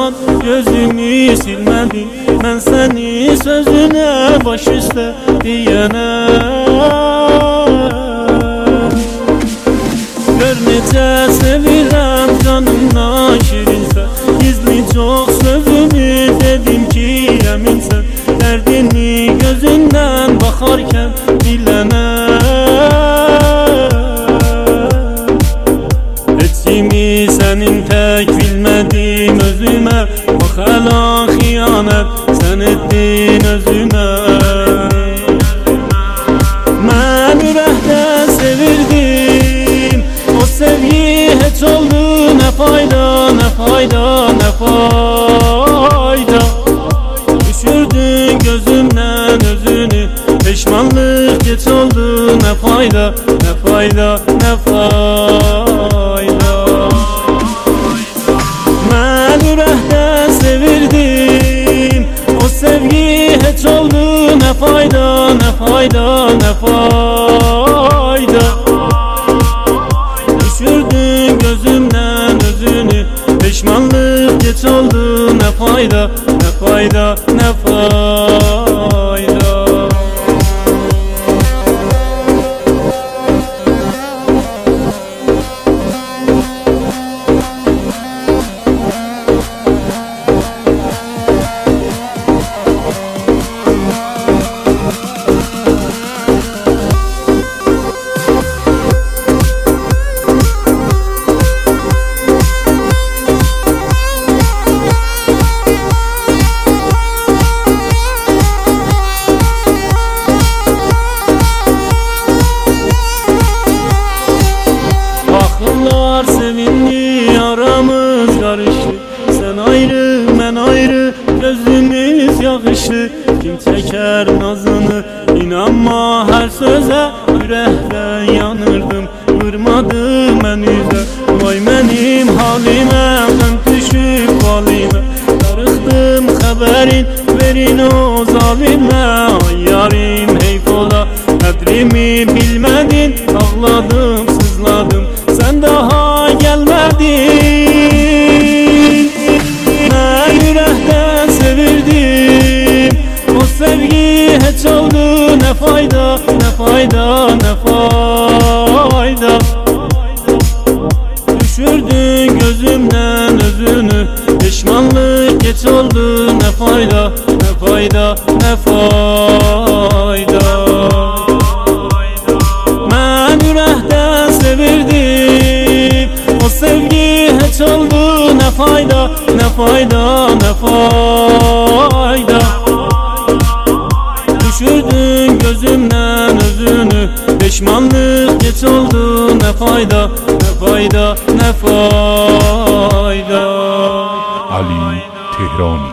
zaman gözümü silmedim. Ben seni sözüne baş üstte diyene. Gör necə sevirəm canımdan şirinsə. Gizli çok sözümü dedim ki eminsən. Dərdini gözündən baxarkən bilənə. Etdimi sənin tək bilmədim özümə. Bax hələ xiyanət sən etdin özümə. Mən ürəkdən sevirdim, o sevgi heç oldu nə fayda, nə fayda, nə fayda. Düşürdün gözümdən özünü, peşmanlıq geç oldu nə fayda, nə fayda, nə fayda. Mən ürəkdən sevirdim, o sevgi heç oldu nə fayda, nə fayda, nə fayda. Düşürdün gözümdən özünü, peşmanlıq geç oldu nə fayda, nə fayda, nə fayda. Sevindi aramız karıştı. Sen ayrı ben ayrı, gözümüz yakıştı. Kim çeker nazını, inanma her söze. Yürekten yanırdım, vurmadım ben yüze. Vay benim halime, ben düşüp halime. Darıxdım haberin, verin o zalime. Ay yarim heyf ola, kadrimi bilmedin. Ağladım sızladım, sen daha gelmedin. Ben yürekten sevirdim, o sevgi hiç oldu ne fayda, ne fayda, ne fayda. Düşürdün gözümden özünü, pişmanlık geç oldu ne fayda, ne fayda, ne fayda. Ben yürekten sevirdim, o sevgi hiç oldu ne fayda, ne fayda, ne fayda. Düşürdün gözümden özünü, pişmanlık geç oldu ne fayda, ne fayda, ne fayda. Ali Tehrani.